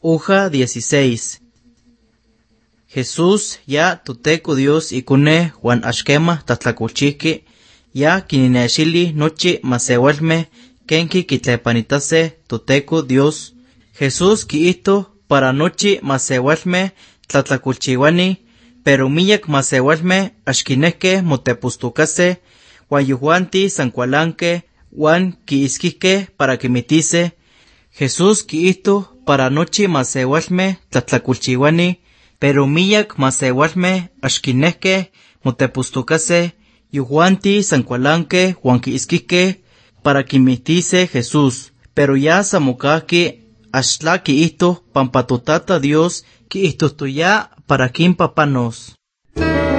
Uja 16. Jesús ya Toteco Dios ikune Juan Ashkema tatlakulchiki ya kininexili nochi masewalme kenki kitlepanitase Toteco Dios. Jesús kiito para nochi masewalme tlatlakulchiwani, pero miyak masewalme ashkineke motepustukase, wan yuhuanti sankualanke, wan kiiskike para kimitise. Jesús kiito para nochi masewalme tlatlakulchiwani, pero miyak masewalme ashkineke motepustukase, yuhuanti sankualanke, wan kiiskike para kimitise Jesús. Pero ya samukaki ashla kiito pampatutata Dios kiitostuya para kimpapanos.